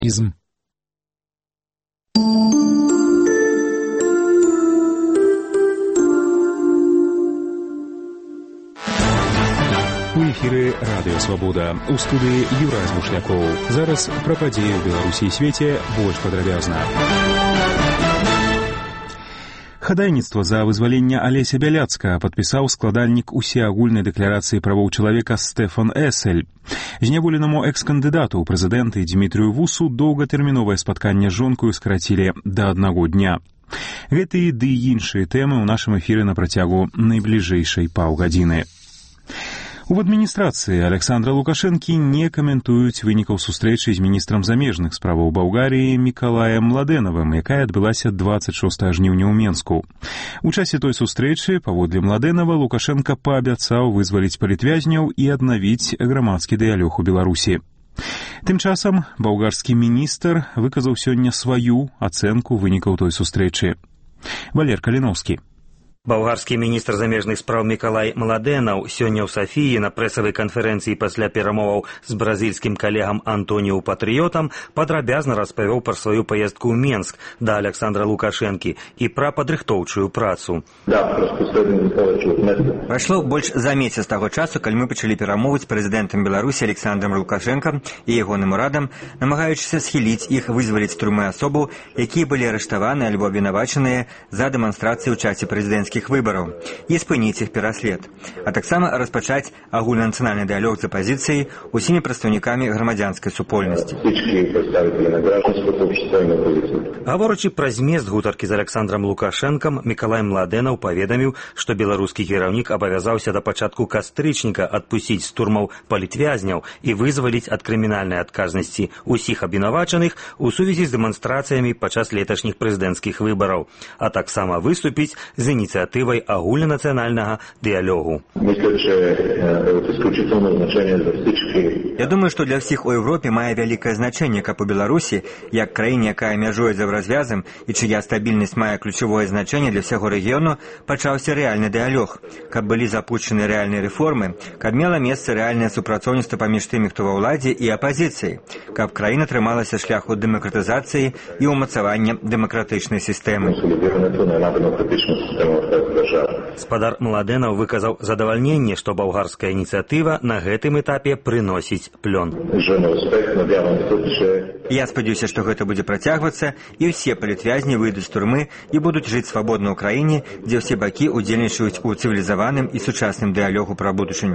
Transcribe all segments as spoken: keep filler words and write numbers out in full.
Изм. У эфіры радыё Свабода. У студыі Юрай Змушлякоў. Зараз пра падзеі ў Беларусі і свеце больш падрабязна. Хадайніцтва за вызваленне Алеся Бяляцкага падпісаў складальнік усеагульнай дэкларацыі правоў чалавека Стэфан Эсель. Зняволенаму экс-кандыдату ў прэзідэнты Дзмітрыю Вусу доўгатэрміновае спатканне з жонкаю скарацілі да аднаго дня. Гэтыя ды іншыя тэмы ў нашым эфіры на працягу найбліжэйшай паўгадзіны. У адміністрацыі Александра Лукашэнкі не каментуюць вынікаў сустрэчы з міністрам замежных справаў Балгарыі Мікалаем Младэнавым, якая адбылася дваццаць шостага жніўня ў Менску. У часе той сустрэчы, паводле Младэнава, Лукашенка паабяцаў вызваліць палітвязняў і аднавіць грамадскі дыялог у Беларусі. Тым часам балгарскі міністр выказаў сёння сваю ацэнку вынікаў той сустрэчы. Валер Каліноўскі. Балгарскі міністр замежных спраў Мікалай Младэнаў сёння ў Сафіі на прэсавай канферэнцыі пасля перамоваў з бразільскім калегам Антоніу Патрыётам падрабязна распавёў пра сваю паездку ў Менск да Александра Лукашэнкі і пра падрыхтоўчую працу. Прайшло больш за месяц таго часу, калі мы пачалі перамовы з прэзідэнтам Беларусі Александром Лукашэнкам і ягоным урадам, намагаючыся схіліць іх вызваліць з турмы асобаў, якія былі арыштаваны альбо абвінавачаныя за дэманстрацыі ў часе прэзідэнцкіх выбораў і спыніць іх пераслед, а таксама распачаць агульнанацыянальны дыялог з апазіцыяй усімі прадстаўнікамі грамадзянскай супольнасці. Гаворачы пра змест гутаркі з Александром Лукашэнкам, Мікалай Младэнаў паведаміў, што беларускі кіраўнік абавязаўся да пачатку кастрычніка адпусціць з турмаў палітвязняў і вызваліць ад крымінальнай адказнасці ўсіх абвінавачаных у сувязі з дэманстрацыямі падчас леташніх прэзідэнцкіх выбараў, а таксама выступіць з ініцыятывай агульнанацыянальнага дыялогу. Я думаю, што для ўсіх у Еўропе мае вялікае значэнне, каб у Беларусі, як краіне, якая мяжуе за развязам і чыя стабільнасць мае ключавое значэнне для ўсяго рэгіёну, пачаўся рэальны дыялог, каб былі запущены рэальныя рэформы, каб мела месца рэальнае супрацоўніцтва паміж тымі, хто ва ўладзе і апазіцыяй, каб краіна трымалася шляху дэмакратызацыі і ўмацавання дэмакратычнай сістэмы. Спадар Младэнаў выказаў задавальненне, што балгарская ініцыятыва на гэтым этапе прыносіць плён. Я спадзяюся, што гэта будзе працягвацца, і ўсе палітвязні выйдуць з турмы і будуць жыць свабодна ў краіне, дзе ўсе бакі ўдзельнічаюць у цывілізаваным і сучасным дыялогу пра будучыню.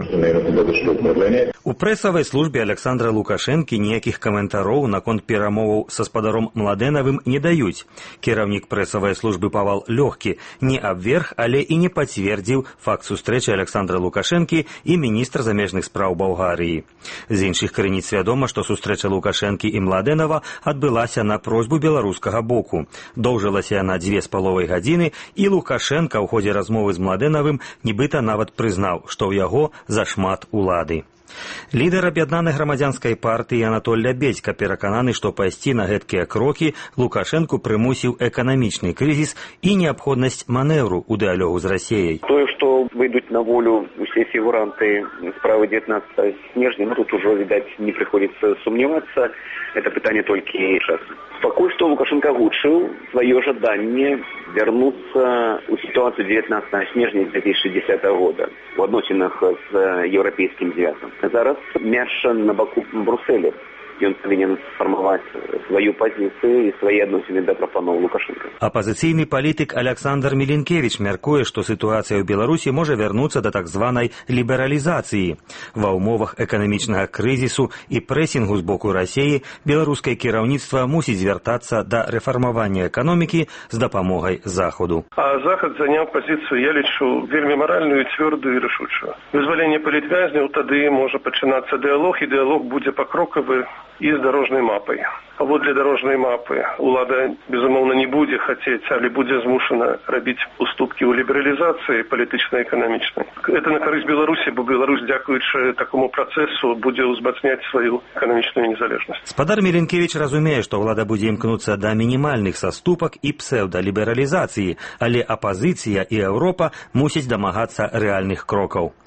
У прэсавай службе Александра Лукашэнкі ніякіх каментароў наконт перамоваў са спадаром Младэнавым не даюць. Кіраўнік прэсавай службы Павал Лёгкі не абверг, але і не пацвердзіў факт сустрэчы Александра Лукашэнкі і міністра замежных спраў Балгарыі. З іншых крыніц вядома, што сустрэча Лукашэнкі і Младэнава адбылася на просьбу беларускага боку. Доўжылася яна дзве з паловай гадзіны, і Лукашэнка ў ходзе размовы з Младэнавым нібыта нават прызнаў, што ў яго зашмат улады. Лідар аб'яднанай грамадзянскай партыі Анатоль Лябедзька перакананы, што пайсці на гэткія крокі Лукашэнку прымусіў эканамічны крызіс і неабходнасць манэўру ў дыялогу з Расіяй. Тое, што выйдуць на волю усе фігуранты справы дзевятнаццатага снежня, ну тут ужо, відаць, не прыходзіцца сумнявацца, это пытанне толькі часу. Пакуль што Лукашенко агучыў сваё жаданне вярнуцца ў сітуацыю дзевятнаццатага снежня две тысячи десятого года у адносінах з еўрапейскім звязам. Зараз мяч на баку Брюсселя. Ён павінен сфармаваць сваю пазіцыю і свае адносіны да прапаноў Лукашенка. Апазіцыйны палітык Александр Міленкевіч мяркуе, што сітуацыя ў Беларусі можа вярнуцца да так званай лібералізацыі. Ва ўмовах эканамічнага крызісу і прэсінгу з боку Расіі беларускае кіраўніцтва мусіць звяртацца да рэфармавання эканомікі з дапамогай Заходу. А Захад заняў пазіцыю, я лічу, вельмі маральную, цвёрдую і рашучую. Вызваленне палітвязняў, тады можа пачынацца дыялог, і дыялог будзе пакрокавы і з дарожнай мапай. Паводле дарожнай мапы улада, безумоўна, не будзе хацець, але будзе змушана рабіць уступкі ў лібералізацыі палітычна-эканамічнай. Это на карысць Беларусі, бо Беларусь, дзякуючы такому працэсу, будзе ўзмацняць сваю эканамічную незалежнасць. Спадар Міленкевіч разумее, што ўлада будзе імкнуцца да мінімальных саступак і псеўдалібералізацыі, але апазіцыя і Еўропа мусяць дамагацца рэальных крокаў.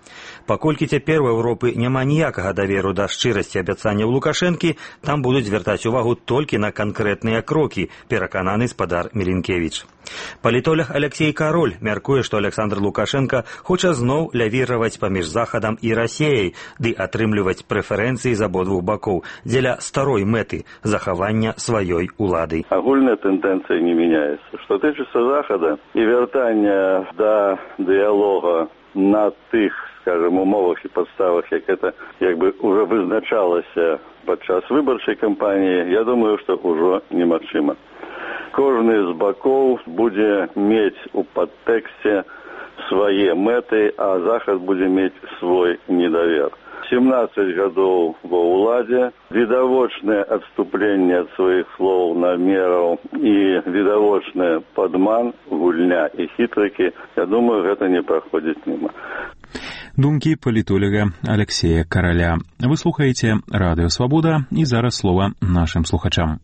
Паколькі цяпер у Еўропы няма ніякага даверу да шчырасці абяцанняў Лукашэнкі, там будуць звяртаць увагу толькі на канкрэтныя крокі, перакананы спадар Мілінкевіч. Палітолог Алексей Кароль мяркуе, што Александр Лукашенко хоча зноў лявіраваць паміж Захадам і Расіяй, ды атрымліваць прэферэнцыі з абодвух бакоў дзеля старой мэты – захавання сваёй улады. Агульная тэндэнцыя не мяняецца. Што тычыцца Захада і вяртання да дыялога на тых, скажем, умовах і падставах, як это як бы уже вызначалася падчас выбарчай кампаніі, я думаю, што ўжо немагчыма. Кожны з бакоў будзе мець у падтэксце свае мэты, а Захад будзе мець свой недавер. семнадцаць гадоў ва ўладзе, відавочнае адступленне ад сваіх слоў, намераў і відавочны падман, гульня і хітрыкі, я думаю, гэта не праходзіць міма. Думкі палітолога Алексея Караля. Вы слухаеце Радыё Свабода, і зараз слова нашим слухачам.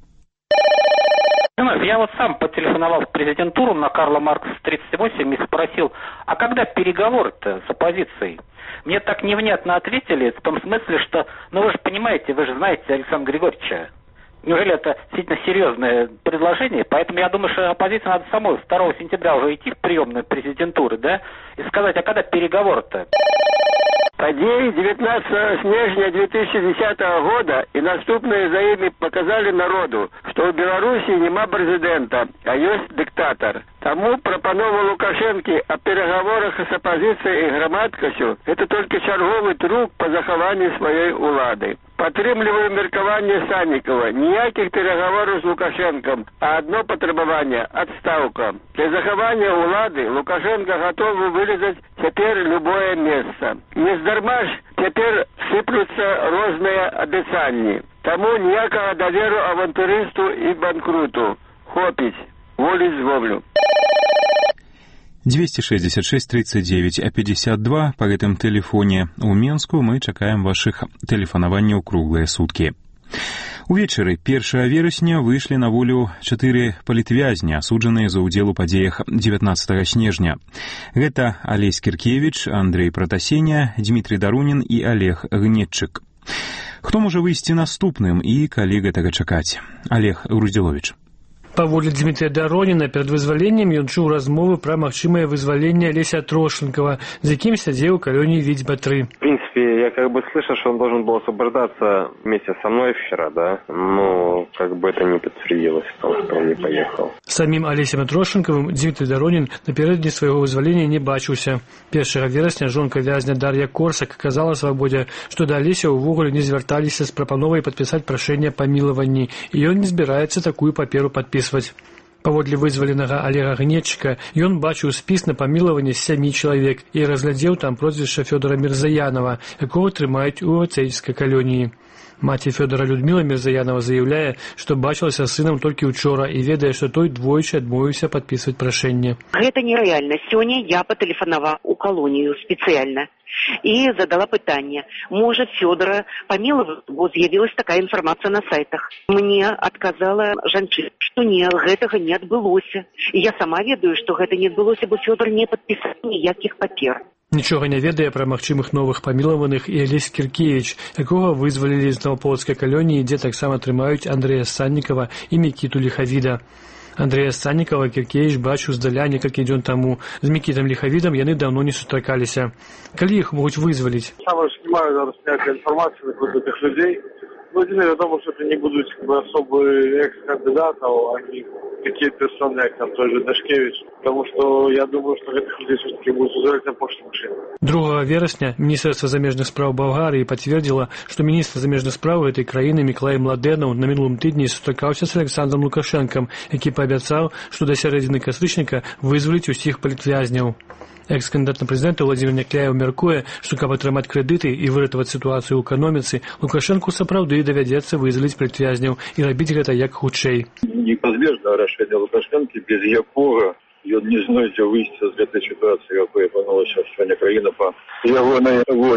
Я вот сам потелефоновал в президентуру на Карла Маркса тридцать восемь и спросил, а когда переговоры-то с оппозицией? Мне так невнятно ответили, в том смысле, что, ну вы же понимаете, вы же знаете Александра Григорьевича. Неужели это действительно серьезное предложение? Поэтому я думаю, что оппозиции надо самой второго сентября уже идти в приемную президентуры, да, и сказать, а когда переговоры-то? Падзеі девятнадцатого снежня две тысячи десятого года и наступные за ими показали народу, что в Беларуси нема президента, а есть диктатор. Тому прапанова Лукашэнкі о переговорах с оппозицией и громадкасцю – это только черговый трюк по захаванию своей улады. Падтрымліваю меркаванне Саннікава. Ніякіх переговоров с Лукашенком, а одно потребование – отставка. Для захавання улады Лукашенко готовы вылезать теперь любое место. Не здарма ж теперь сыплются розные обещания. Тому ніякого доверу авантуристу и банкруту. Хопить. Волі зволю. двести шестьдесят шесть тридцать девять пятьдесят два по гэтым тэлефоне ў Менску мы чакаем вашых тэлефанаванняў круглыя суткі. Увечары першага верасня выйшлі на волю чатыры палітвязні, асуджаныя за ўдзел у падзеях дзевятнаццатага снежня. Гэта Алесь Кіркевіч, Андрей Пратасеня, Дмітрий Дарунін і Олег Гнетчык. Хто можа выйсці наступным і калі гэтага чакаць? Олег Груздзіловіч. Паводле Дмітрия Дароніна, перед вызваленнем ён чуў размовы пра магчымае вызваленне Алеся Трошенкова, з якім сядзеў у калоніі Відзьба-три. В принципе, я как бы слышал, что он должен был освобождаться вместе со мной вчера, да, но как бы это не подтвердилось, потому что он не поехал. Самим Алесем Трошенковым Дмитрий Даронін напярэдадні свайго вызвалення не бачыўся. першага верасня жонка вязня Дар'я Корсак казала свабодзе, што да Алеся ўвогуле не звярталіся з прапановай падпісаць прашэнне аб памілаванні, і ён не збіраецца такую паперу падпісваць. Паводле вызваленага Олега Гнетчыка, ён бачыў спіс на памілаванне з сямі чалавек і разглядзеў там прозвішча Фёдора Мірзаянова, якога трымаюць у ацэйскай калоніі. Маці Фёдора Людмила Мірзаянова заяўляе, што бачылася з сынам толькі ўчора і ведае, што той двойчы адмовіўся падпісваць прашэнне. Гэта нерэальна. Сёння я патэлефанавала ў калонію спецыяльна і задала пытанне. Можа, Фёдора памілаваць, бо з'явілася такая інфармацыя на сайтах. Мне адказала жанчына, што не, гэтага не адбылося. І я сама ведаю, што гэта не адбылося, бо Фёдор не падпісаў ніякіх папер. Нічога не ведае пра магчымых новых памілаваных і Алесь Кіркевіч, якога вызвалілі з Новаполацкай калоніі, дзе таксама трымаюць Андрэя Саннікава і Мікіту Ліхавіда. Андрэя Саннікава Кіркевіч бачыў здаля некалькі дзён таму. З Мікітам Ліхавідам яны даўно не сустракаліся. Калі іх могуць вызваліць? Сам не маю зараз ніякай інфармацыі наконт гэтых людзей. Ну, единое, вядома, что это не будут как бы, особые экс-кандидатов, они такие персоны, как там той же Дашкевич, потому что я думаю, что этих людей все-таки будут вызывать на пошту машины. другога верасня Міністэрства замежных спраў Балгарыі пацвердзіла, што міністр замежных спраў гэтай краіны Міклай Младэнаў на мінулым тыдні сустракаўся з Александром Лукашэнкам, які паабяцаў, што да сярэдзіны кастрычніка вызваліць усіх палітвязняў. Экс-кандидат на президента Владимир Някляев мяркуе, што каб атрымаць крэдыты і выратаваць сітуацыю ў эканоміцы, Лукашэнку сапраўды давядзецца вызваліць палітвязняў і рабіць гэта як хутчэй. Непазбежна рашэнне Лукашэнкі, без якога ён не знойдзе выйсця з гэтай сітуацыі, якой апынулася сёння краіна па ягонай волі.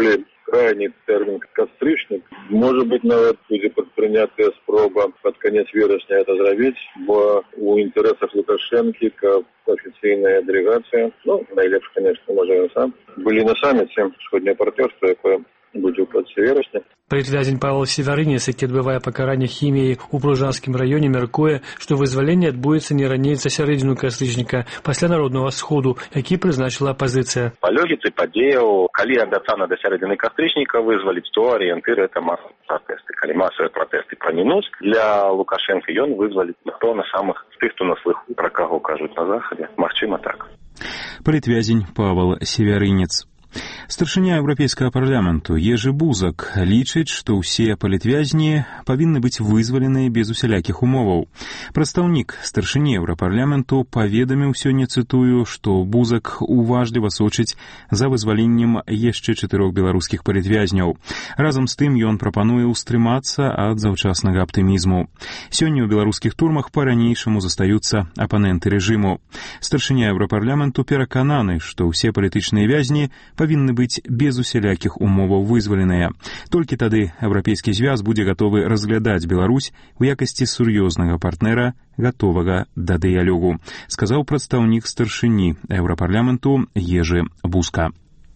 крайний термин кастрычнік. Может быть, нават будзе прадпрынятая спроба под конец верасня это зрабіць, бо у интересах Лукашенки, как официальная делегация, ну, найлепш, конечно, можа ён сам, былі на саммите сходняе партнёрства, якое будзе ў канцы верасня. Палітвязень Павел Севярынец, які адбывае пакаранне хіміяй у Пружанскім раёне, мяркуе, што вызваленне адбудзецца не раней за сярэдзіну кастрычніка пасля народнага сходу, які прызначыла апазіцыя. Па логіцы падзеяў, калі абяцана да сярэдзіны кастрычніка вызваліць, то арыентыр это масавыя пратэсты. Калі масавыя пратэсты прамінуць, для Лукашенка ён вызваліць хто на самых тых, хто на слыху, пра каго кажуць на захадзе. Магчыма так. Палітвязень Павел Севярынец. Старшыня Еўрапейскага парламенту Ежы Бузак лічыць, што ўсе палітвязні павінны быць вызваленыя без усялякіх умоваў. Прадстаўнік старшыні Еўрапарламенту паведаміў сёння, цытую, што Бузак уважліва сочыць за вызваленнем яшчэ чатырох беларускіх палітвязняў. Разам з тым ён прапануе ўстрымацца ад заўчаснага аптымізму. Сёння ў беларускіх турмах па-ранейшаму застаюцца апаненты рэжыму. Старшыня Еўрапарламенту перакананы, што ўсе палітычныя вязні павінны быць без усялякіх умоваў вызваленыя. Толькі тады Еўрапейскі звяз будзе гатовы разглядаць Беларусь у якасці сур'ёзнага партнера, гатовага да дыялогу, сказаў прадстаўнік старшыні Еўрапарламенту Ежы Бузка.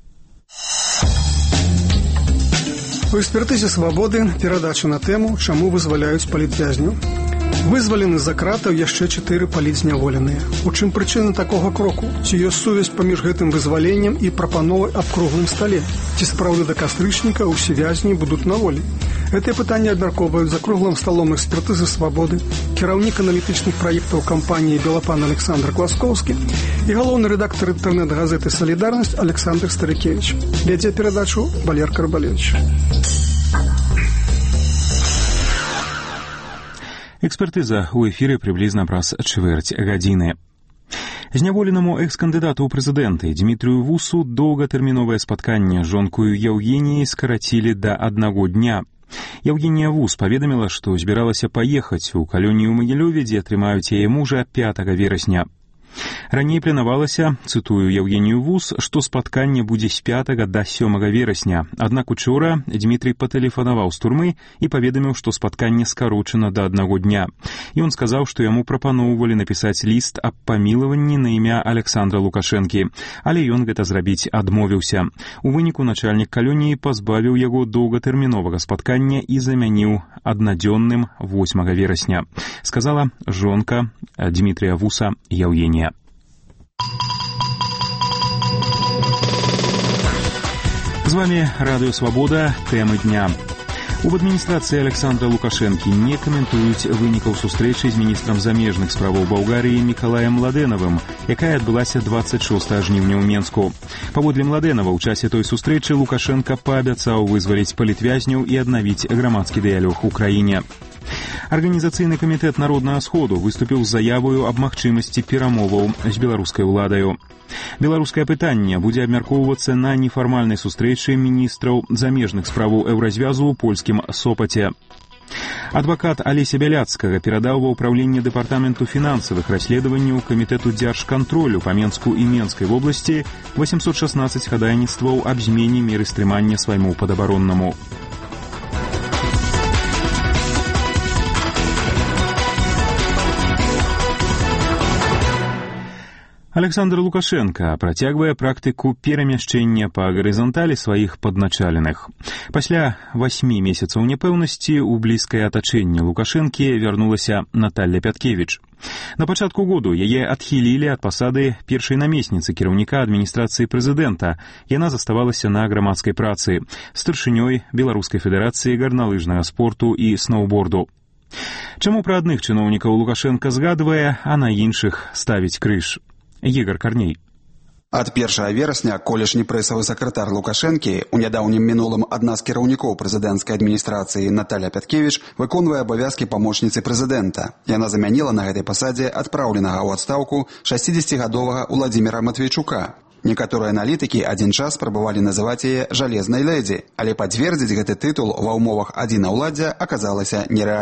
У экспертызе «Свабоды» перадача на тэму, чаму вызваляюць палітвязняў. Вызвалены з-за кратаў яшчэ чатыры палітзняволеныя. У чым прычына такога кроку? Ці ёсць сувязь паміж гэтым вызваленнем і прапановай аб круглым стале? Ці сапраўды да кастрычніка ўсе вязні будуць на волі? Гэтыя пытанні абмяркоўваюць за круглым сталом экспертызы «Свабоды», кіраўнік аналітычных праектаў кампаніі «Белапан» Александр Класкоўскі і галоўны рэдактар інтэрнэт-газеты «Салідарнасць» Александр Старыкевич. Вядзе перадачу Валер Карбалевич. Экспертыза ў эфіры прыблізна праз чвэрць гадзіны. Зняволенаму экс-кандыдату ў прэзідэнты Дмітрыю Вусу доўгатэрміновае спатканне з жонкою Яўгеніяй скарацілі да аднаго дня. Яўгенія Вус паведаміла, што збіралася паехаць у калонію ў Магілёве, дзе трымаюць яе мужа пятага верасня. Раней планавалася, цытую Яўгенію Вус, што спатканне будзе з пятага да сёмага верасня. Аднак учора Дмітрый патэлефанаваў з турмы і паведаміў, што спатканне скарочана да аднаго дня. Ён сказаў, што яму прапаноўвалі напісаць ліст аб памілаванні на імя Александра Лукашэнкі, але ён гэта зрабіць адмовіўся. У выніку начальнік калоніі пазбавіў яго доўгатэрміновага спаткання і замяніў аднадзённым восьмага верасня, сказала жонка Дмітрыя Вуса Яўгенія. З вами Радыё Свабода, тэмы дня. У адміністрацыі Александра Лукашэнкі не каментуюць вынікаў сустрэчы з міністрам замежных справаў Балгарыі Мікалаем Младэнавым, якая адбылася дваццаць шостага жніўня ў Менску. Паводле Младэнава, у часе той сустрэчы Лукашенка паабяцаў вызваліць палітвязняў і аднавіць грамадскі дыялог у краіне. Арганізацыйны камітэт Народнага сходу выступіў з заявою аб магчымасці перамоваў з беларускай уладаю. Беларускае пытанне будзе абмяркоўвацца на нефармальнай сустрэчы міністраў замежных справаў Еўразвязу ў польскім Сопаце. Адвакат Алеся Бяляцкага перадаў ва ўпраўленне дэпартаменту фінансавых расследаванняў камітэту дзяржкантролю па Менску і Менскай вобласці восемьсот шестнадцать хадайніцтваў аб змене меры стрымання свайму падабароннаму. Александр Лукашенко працягвае практыку перамяшчэння па гарызанталі сваіх падначаленых. Пасля васьмі месяцаў няпэўнасці ў блізкае атачэнне Лукашэнкі вярнулася Наталья Пяткевіч. На пачатку году яе адхілілі ад пасады першай намесніцы кіраўніка адміністрацыі прэзідэнта. Яна заставалася на грамадскай працы, старшынёй Беларускай федэрацыі гарналыжнага спорту і сноўборду. Чаму пра адных чыноўнікаў Лукашенка згадвае, а на іншых ставіць крыж? Ігор Карней. Ад першага верасня колішні прэсавы сакратар Лукашэнкі, у нядаўнім мінулым адна з кіраўнікоў прэзідэнцкай адміністрацыі Наталья Пяткевіч, выконвае абавязкі памочніцы прэзідэнта. Яна замяніла на гэтай пасадзе адпраўленага ў адстаўку шасцідзесяцігадовага Уладзіміра Матвейчука. Некаторыя аналітыкі адзін час спрабавалі называць яе жалезнай лэдзі, але пацвердзіць гэты тытул ва ўмовах адзінаўладдзя аказалася нерэальна.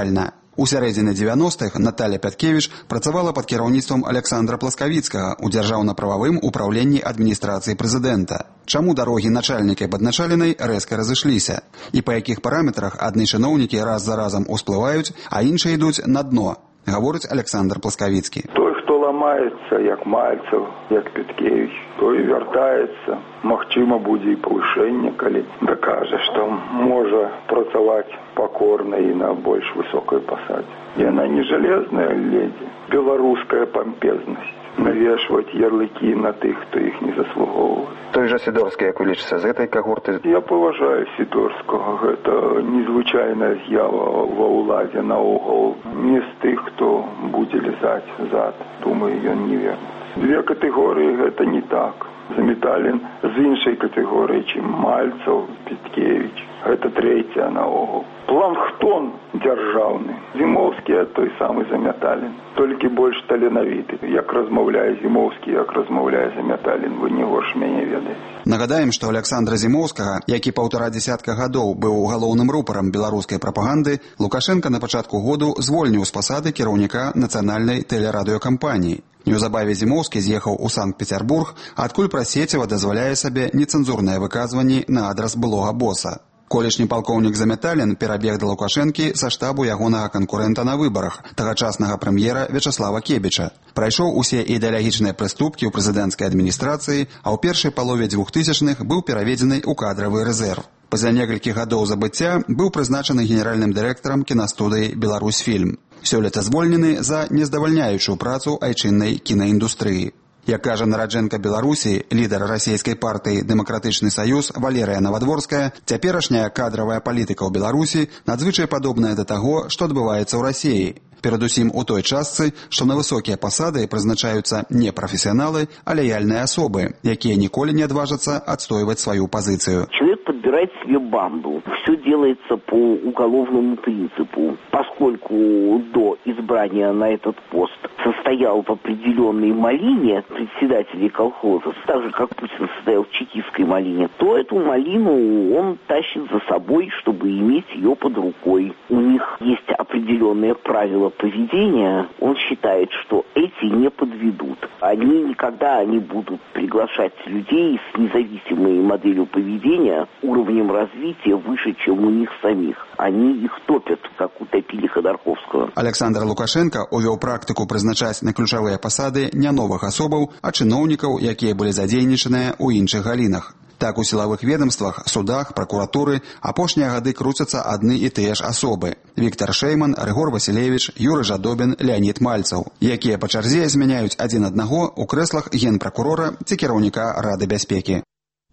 У сярэдзіне дзевяностых Наталья Пяткевіч працавала пад кіраўніцтвам Александра Пласкавіцкага ў дзяржаўна-прававым управленні адміністрацыі прэзідэнта. Чаму дарогі начальніка і падначаленай рэзка разышліся? І па якіх параметрах адны чыноўнікі раз за разам усплываюць, а іншыя ідуць на дно, гаворыць Александр Пласкавіцкі. Той, хто ламаецца, як Мальцев, як Пяткевіч, той вяртаецца. Магчыма, будзе і павышэнне, калі дакажа, што можа працаваць покорна і на больш высокай пасадзе. Яна не жалезная леди, беларуская пампезнасць. Навешваць ярлыкі на тых, хто іх не заслугоўвае. Той жа Сідорскі, як улічыцца з гэтай кагорты? Я паважаю Сідорскага. Гэта незвычайная з'ява ва ўладзе наогул. Не з тых, хто будзе лізаць зад. Думаю, ён не вернецца. Две катэгорыі гэта не так. Заметалін з іншай катэгорыі, чым Мальцев, Пяткевіч. Гэта трэцяя наогул. Планхтон дзяржаўны. Зімоўскі той самы Заметалін. Толькі больш таленавіты. Як размаўляе Зімоўскі, як размаўляе Заметалін, вы не горш мяне ведаеце. Нагадаем, што Александра Зімоўскага, які паўтара дзясятка гадоў быў галоўным рупарам беларускай прапаганды, Лукашенка на пачатку году звольніў з пасады кіраўніка нацыянальнай тэлерадыёкампаніі. Неўзабаве Зімоўскі з'ехаў у Санкт-Петербург, адкуль Прасецева дазваляе сабе нецэнзурныя выказванні на адрас былога боса. Колішні палкоўнік Заметалін перабег да Лукашэнкі са штабу ягонага канкурэнта на выбарах, тагачаснага прэм'ера Вячаслава Кебіча. Прайшоў усе ідэалагічныя прыступкі ў прэзідэнцкай адміністрацыі, а ў першай палове двухтысячных быў пераведзены ў кадравы рэзерв. Пасля некалькіх гадоў забыцця быў прызначаны генеральным дырэктарам кінастудыі «Беларусьфільм». Сёлета звольнены за нездавальняючую працу айчыннай кінаіндустрыі. Як кажа нараджэнка Беларусі, лідар расійскай партыі «Дэмакратычны саюз» Валерыя Навадворская, цяперашняя кадравая палітыка ў Беларусі надзвычай падобная да таго, што адбываецца ў Расіі. Перадусім у той частцы, што на высокія пасады прызначаюцца не прафесіяналы, а лаяльныя асобы, якія ніколі не адважацца адстойваць сваю пазіцыю. Человек подбирает себе банду. Все делается по уголовному принципу. Поскольку до избрания на этот пост состоял в определенной малине председателей колхозов, так же, как Путин состоял в чекистской малине, то эту малину он тащит за собой, чтобы иметь ее под рукой. У них есть определенные правила поведения. Он считает, что эти не подведут. Они никогда не будут приглашать людей с независимой моделью поведения, уровнем развития выше, чем у них самих. Они их топят, как утопили Ходорковского. Александр Лукашенко увёў практыку прызначаць на ключавыя пасады не новых асобаў, а чыноўнікаў, якія былі задзейнічаныя ў іншых галінах. Так у сілавых ведомствах, судах, пракуратуры апошнія гады круцяцца адны і тыя ж асобы. Віктор Шейман, Рыгор Васілевіч, Юры Жадобін, Леонід Мальцаў, якія па чарзе змяняюць адзін аднаго ў крэслах генпракурора ці кіраўніка Рады бяспекі.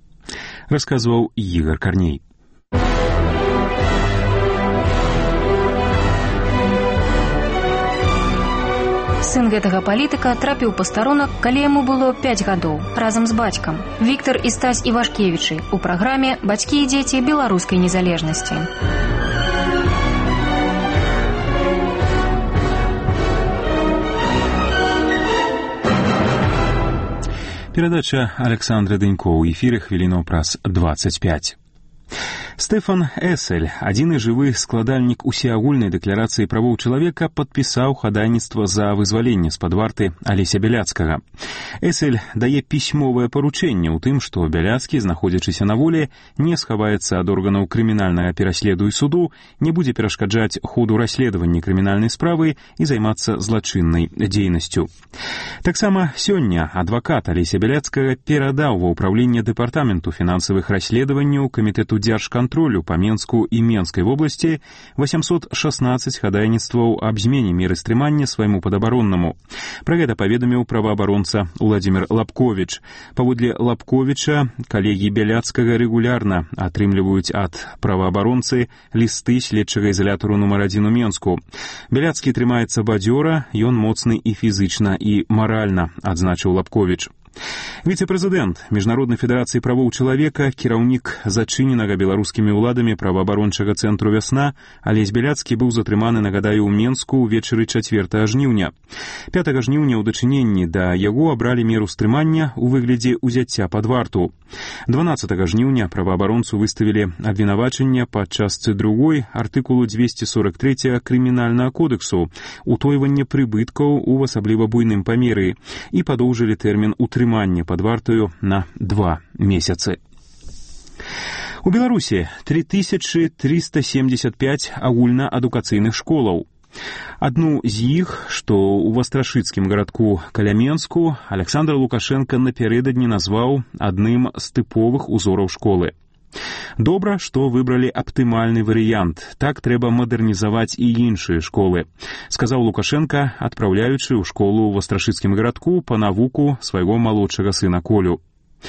Расказваў Ігор Карней. Сын гэтага палітыка трапіў пастарунак, калі яму было пяць гадоў, разам з бацькам. Віктар і Стась Івашкевічы у праграме «Бацькі і дзеці беларускай незалежнасці». Перадача Александра Дынько ў эфіры хвілінаў праз дваццаць пяць. Стэфан Эсель, адзіны жывы складальнік усеагульнай дэкларацыі правоў чалавека, падпісаў хадайніцтва за вызваленне з-пад варты Алеся Бяляцкага. Эсель дае пісьмовае паручэнне ў тым, што Бяляцкі, знаходзячыся на волі, не схаваецца ад органаў крымінальнага пераследу і суду, не будзе перашкаджаць ходу расследавання крымінальнай справы і займацца злачыннай дзейнасцю. Таксама сёння адвакат Алеся Бяляцкага перадаў ва ўпраўленне дэпартаменту фінансавых расследаванняў камітэту дзяржкантролю па Менску і Менскай вобласці восемьсот шестнадцать хадайніцтваў аб змене меры стрымання свайму падабароннаму. Пра гэта паведаміў праваабаронца Уладзімір Лапковіч. Паводле Лапковіча, калегі Бяляцкага рэгулярна атрымліваюць ад праваабаронцы лісты следчага ізалятару нумар адзін у Менску. Бяляцкі трымаецца бадзёра, ён моцны і фізычна, і маральна, адзначыў Лапковіч. Віцэ-прэзідэнт Міжнароднай федэрацыі правоў чалавека, кіраўнік зачыненага беларускімі ўладамі праваабарончага цэнтру «Вясна» Алесь Бяляцкі быў затрыманы, нагадаю, ў Менску ўвечары чацвёртага жніўня. пятага жніўня ў дачыненні да яго абралі меру стрымання ў выглядзе ўзяцця пад варту. дванаццатага жніўня праваабаронцу выставілі абвінавачанне па частцы другой артыкулу двести сорок три крымінальнага кодексу «Утойванне прыбыткаў у асабліва буйным памеры» і падоўжылі тэрмін утрымання пад вартаю на два месяцы. У Беларусі три тысячи триста семьдесят пять агульнаадукацыйных школаў. Адну з іх, што ў вастрашыцкім гарадку Каляменску, Александр Лукашенко напярэдадні назваў адным з тыповых узораў школы. Добра, што выбралі аптымальны варыянт. Так трэба мадэрнізаваць і іншыя школы, сказаў Лукашенко, адпраўляючы ў школу ў вастрашыцкім гарадку па навуку свайго малодшага сына Колю.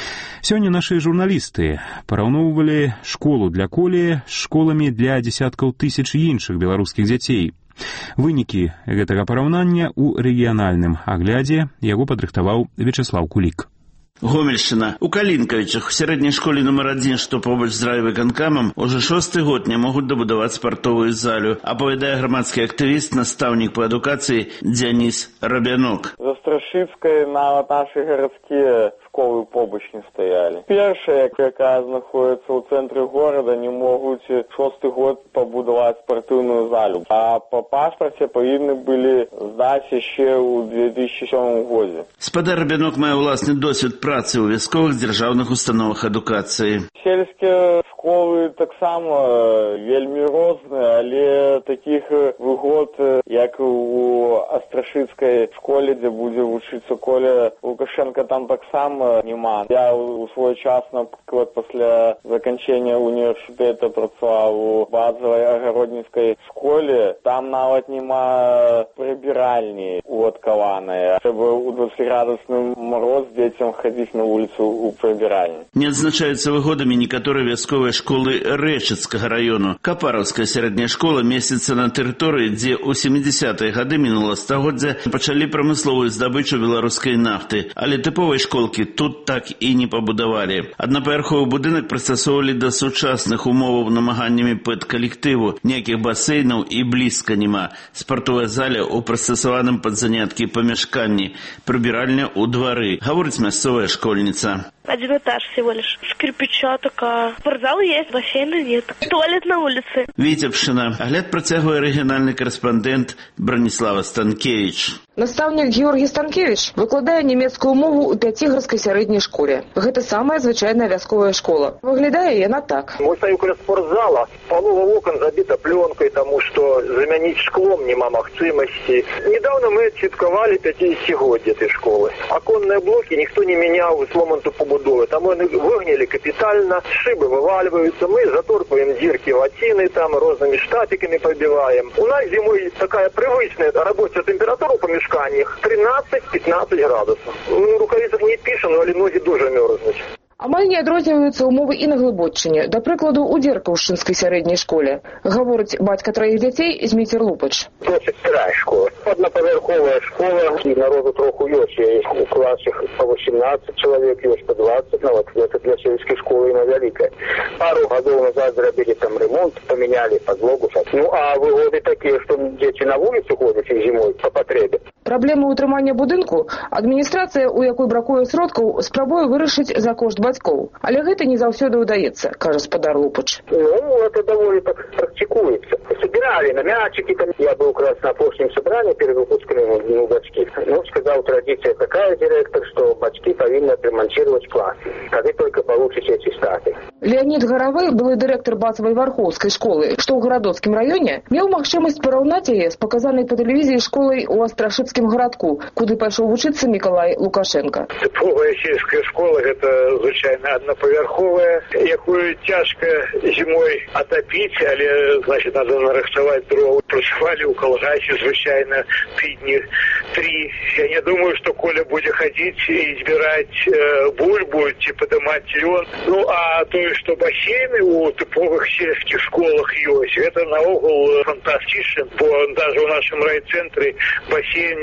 Сёння нашыя журналісты параўноўвалі школу для Колі з школамі для дзесяткаў тысяч іншых беларускіх дзяцей. Вынікі гэтага параўнання ў рэгіянальным аглядзе яго падрыхтаваў Вячеслав Кулік. Гомельшчына. У Калінкавічах, у сярэдняй школе номер адзін, што побач з райвыканкамам, уже шосты год не могуць дабудаваць спартовую залю, апавядае грамадскі актывіст, настаўнік па адукацыі Дзяніс Рабянок. За Страшыцкай нават нашы гарадскія школы побач не стаялі. Першая, якая знаходіцца ў цэнтры горада, не могуць шосты год пабудаваць спартыўную залю. А па пашпарце павінны былі здаць яшчэ ў две тысячи сёмым годзе. Спадар Рабянок мае ўласны досвед працы ў вясковых дзяржаўных установах адукацыі. Сельскія школы таксама вельмі розныя, але такіх выгод, як у Астрашыцкай школе, дзе будзе вучыцца Коля Лукашенко, там таксама няма. Я у свой час, напрыклад, пасля заканчэння універсітэта працаваў у базавай агародніцкай школе. Там нават няма прыбіральні уадкаванай. Трэба у дваццаціградусны мароз дзецям хадзіць на вуліцу ў прыбіральні. Не адзначаюцца выгодамі некаторыя вясковыя школы Рэчыцкага раёну. Капараўская сярэдняя школа месціцца на тэрыторыі, дзе ў сямідзесятыя гады мінулага стагоддзя пачалі прамысловую здабычу беларускай нафты, але тыповай школкі тут так і не пабудавалі. Аднапавярховы будынак прыстасоўвалі да сучасных умоваў намаганнямі пэт-калектыву. Ніякіх басейнаў і блізка няма. Спартовая заля ў прыстасаваным пад заняткі памяшканні, прыбіральня ў двары, гаворыць мясцовая школьніца. Один этаж всего лишь. С кирпича такая. Спортзал есть, бассейна нет. Туалет на улице. Витебщина. Агляд працягвае рэгіянальны карэспандэнт Браніслава Станкевич. Настаўнік Георгій Станкевич выкладае нямецкую мову ў пяцігарскай сярэдняй школе. Гэта самая звычайная вясковая школа. Выглядае яна так. Мы стаім каля спортзала, палова вокон забіта пленкой, тому што замяніць шклом няма магчымасці. Недавно мы адсвяткавалі пяцідзесяцігоддзе этой школы. Аконныя блокі ніхто не мяняў з моманту побудовы. Там яны выгнілі капітальна, шыбы вывальваюцца, мы заторпаем дзіркі вацины, там рознымі штатиками пробиваем. У нас зимой такая привычная рабочая температура в помещениях тринадцать-пятнадцать градусов. Ну, рукавицах не пишем, але ноги дуже мерзнуть. Амаль не адрозніваюцца умовы і на Глыбоччыне. Да прыкладу, у Дзеркаўшчынскай сярэдняй школе. Гаворыць бацька траіх дзяцей Зміцер Лупач. Досыць старая школа. Аднапавярховая школа, і народу троху ёсць. Есть у класах по восемнадцать человек, ёсць по двадцать, нават гэта для сельскай школы іна вялікая. Пару гадоў назад зрабілі там ремонт, памянялі падлогу. Ну, а выгоды такія, што дзеці на вуліцу ходзяць і зімой па патрэбе. Праблему ўтрымання будынку адміністрацыя, у якой бракуе сродкаў, спрабуе вырашыць за кошт бацькоў. Але гэта не заўсёды ўдаецца, кажа спадар Лупач. Ну, это довольно так практикуется. Собирали на мячики, там я был как раз на прошлом собрании перед выпусками ну, бачки. Ну, сказал традиция такая, директор, что бачки повинны отремонтировать класс. Тогда только получите эти статы. Леонид Горовой, былы дырэктар базавай вархоўскай школы, што ў гарадоцкім раёне, меў магчымасць параўнаць яе з паказанай па тэлевізіі школай у Астрашыцкім гарадку, куды пайшоў вучыцца Мікалай Лукашенко. Тыповая сельская школа, гэта звычайна аднапавярховая, якую цяжка зімой атапіць, але, значит, надо нарыхтаваць дровы. Працавалі ў калгасе звычайна тыдні три. Я не думаю, что Коля будзе хадзіць і збіраць э, бульбу ці падымаць лён. Ну, а тое, што бассейны у тыповых сельскіх школах ёсць, гэта наогул фантастычна, бо даже ў нашым райцэнтры бассейн не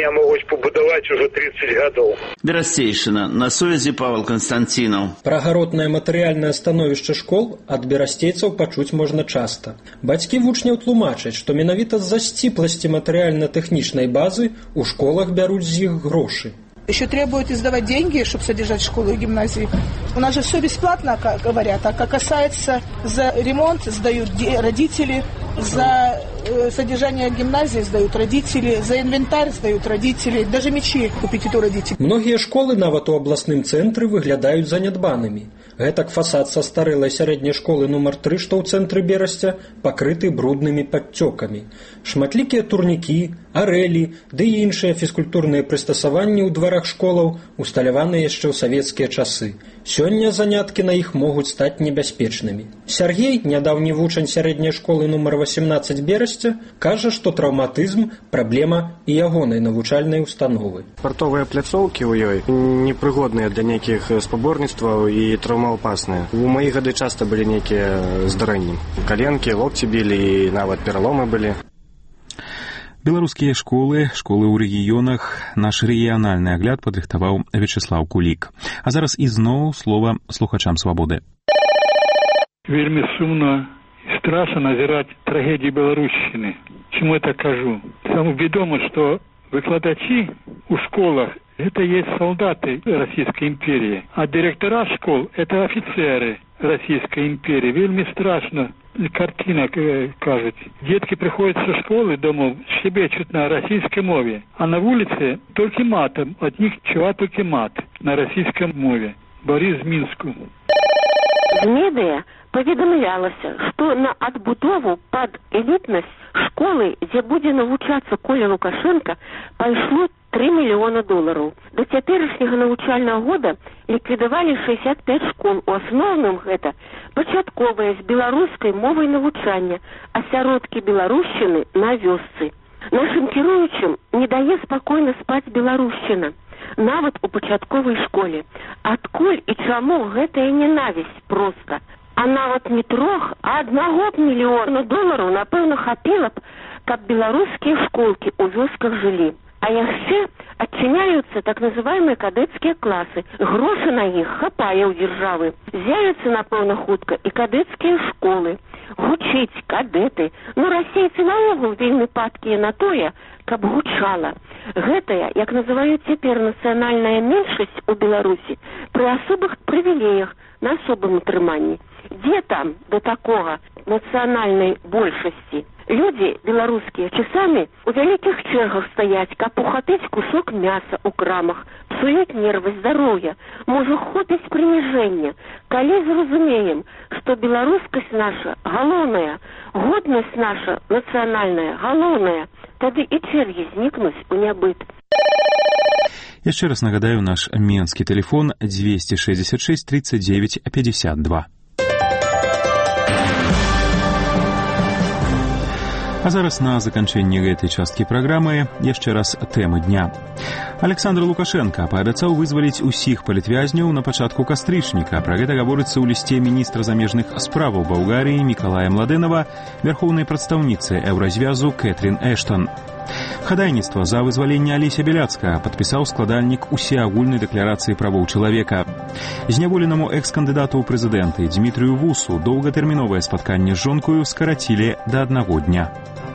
здания могут побудовать уже тридцать годов. Берасцейшина. На сувязі Павел Константинов. Пра гаротнае матэрыяльнае становішча школ ад берасцейцаў пачуць можна часта. Бацькі вучняў тлумачаць, што менавіта з-за сціпласці матэрыяльна-тэхнічнай базы у школах бяруць з іх грошы. Еще требуют издавать деньги, чтобы содержать школу и гимназии. У нас же все бесплатно, как говорят, а как касается за ремонт сдают родители, за содержание гимназии сдают родители, за инвентарь сдают родители, даже мечи купить и то родители. Многие школы нават у абласным цэнтры выглядаюць занядбанымі. Гэтак фасад са старэлай сярэдняй школы нумар тры, што ў цэнтры Берасця, пакрыты бруднымі падцёкамі. Шматлікія турнікі, арэлі, ды і іншыя фізкультурныя прыстасаванні ў дварах школаў усталяваны яшчэ ў савецкія часы. Сёння заняткі на іх могуць стаць небяспечнымі. Сяргей, нядаўні вучань сярэдняй школы нумар васемнаццаць Берасця, кажа, што траўматызм – праблема і ягонай навучальнай установы. Спартовыя пляцоўкі ў ёй непрыгодныя для нейкіх спаборніцтваў і траўмаапасныя. У маі гады часта былі нейкія здарэнні. Каленкі, локці білі і нават пераломы былі. Беларускія школы, школы ў рэгіёнах, наш рэгіянальны агляд падрыхтаваў Вячеслаў Кулік. А зараз ізноў слова слухачам свабоды. Вельмі сумна і страшна назіраць трагедії Беларусчыны. Чому я так кажу? Самое відомо, што выкладачі у школах это есть солдаты Российской империи, а директора школ это офицеры Российской империи. Вельмі страшно. Картина, кажуть. Детки приходят со школы домов, щебечут на российской мове, а на улице только матом, от них чува только мат на российской мове. Борис Минску. В медиа поведомлялася, што на адбудову пад элітнасць школы, дзе будзе навучацца Коля Лукашенко, пайшло три мільёна долараў. До цяперашняга навучальнага года ліквідавалі шэсцьдзесят пять школ. У асноўным гэта пачатковыя з беларускай мовай навучання, асяродкі беларушчыны на вёсцы. Нашым кіруючым не дае спакойна спаць беларушчына, нават у пачатковай школе. Адкуль і чаму гэтая ненавісць проста? А нават не трох, а аднаго мільёна долараў, напэўна, хапіла б, каб беларускія школкі ў вёсках жылі. А яшчэ адчыняюцца так называемыя кадэцкія класы. Грошы на іх хапае ў дзяржавы. З'явяцца, напэўна, хутка і кадэцкія школы. Гучыць кадэты. Ну, расейцы наогул вельмі падкія на тое, каб гучала. Гэтая, як называюць цяпер нацыянальная меншасць у Беларусі, пры асобых прывілеях на асобым утрыманні. Дзе там да такога нацыянальнай большасці? Люди беларускія часамі у вялікіх чэргах стаяць, каб ухапіць кусок мяса ў крамах, псуюць нервы здароўя. Можа, хопіць прыніжэння. Калі зразумеем, што беларускасць наша галоўная, годнасць наша нацыянальная галоўная, тады і чэргі знікнуць у нябыт. Яшчэ раз нагадаю наш менскі тэлефон двести шестьдесят шесть тридцать девять пятьдесят два. А зараз на заканчэнне гэтай часткі праграмы яшчэ раз тэмы дня. Александр Лукашенко паабяцаў вызваліць усіх палітвязняў на пачатку кастрычніка. Пра гэта гаворыцца ў лісце міністра замежных справаў Балгарыі Мікалая Младэнава вярхоўнай прадстаўніцы Еўразвязу Кэтрин Эштон. Хадайніцтва за вызваленне Алеся Бяляцкага падпісаў складальнік усеагульнай дэкларацыі правоў чалавека. Зняволенаму экс-кандыдату ў прэзідэнты Дмітрыю Вусу доўгатэрміновае спатканне з жонкаю скарацілі да аднаго дня.